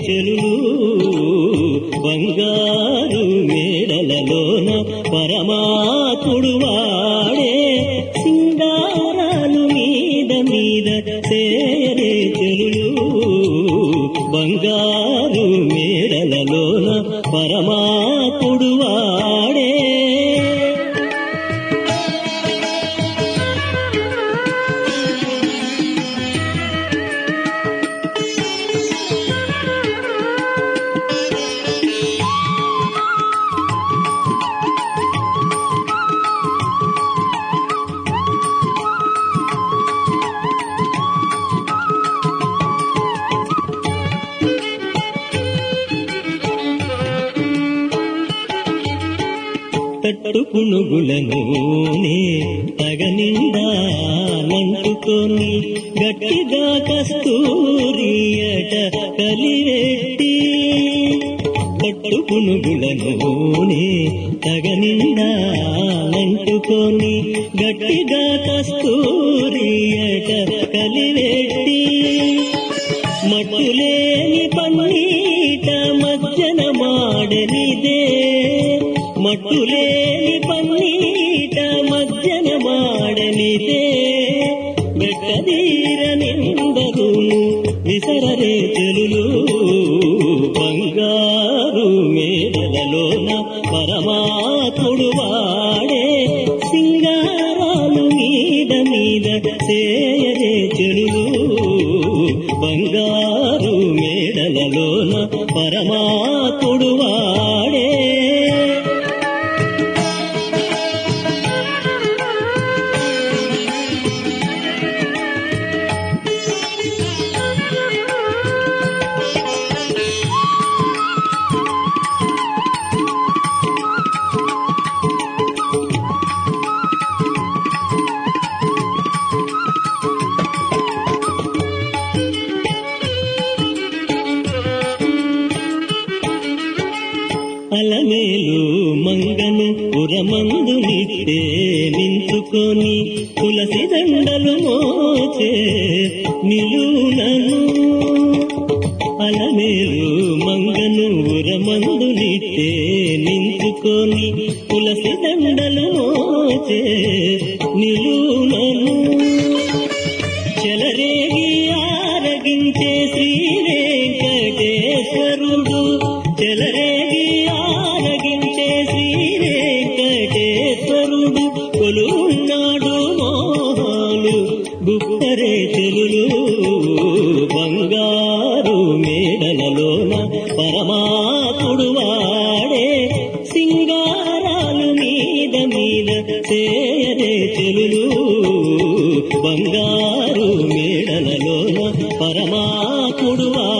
చెలులు బంగారు మేడలలోన పరమాత్ముడు వాడే సింగారాలు మీద మీద చేయరే చెలులు బంగారు మేడలలోన పరమాత్ముడు వాడే తట్టు పునుగులను తగనిండా నంటుకొని గట్టిగా కస్తూరియట కలివెట్టి తట్టు పునుగులను తగనిండా నంటుకొని గట్టిగా కస్తూరియట కలివెట్టి మట్టులేని పన్నీట మజ్జన మాడనిదే మట్టులేని పన్నీట మజ్జన మాడనిదే బెట్టదీర నిందరును విసరరే చెలులు బంగారు మేడలలోన పరమాత్ముడు వాడే సింగారాలు మీద మీద చేయరే చెలులు బంగారు మేడలలోన పరమాత్ముడు వాడే అలమేలు మంగను పురమందు నిట్టే నించుకొని తులసి దండలు మోచే నిలునను అలమేలు మంగను పురమందు నిట్టే నించుకొని తులసి దండలు మోచే నిలునను చెలరేగి ఆరగించే శ్రీ వెంకటేశ్వరుడు చెలరేగి ఆరగించే శ్రీ వెంకటేశ్వరుడు కొలున్నాడు మోహాలు గుప్పరే చెలులు బంగారు మేడలలోన పరమాత్ముడు వాడే సింగారాలు మీద మీద చేయరే చెలులు బంగారు మేడలలోన పరమాత్ముడు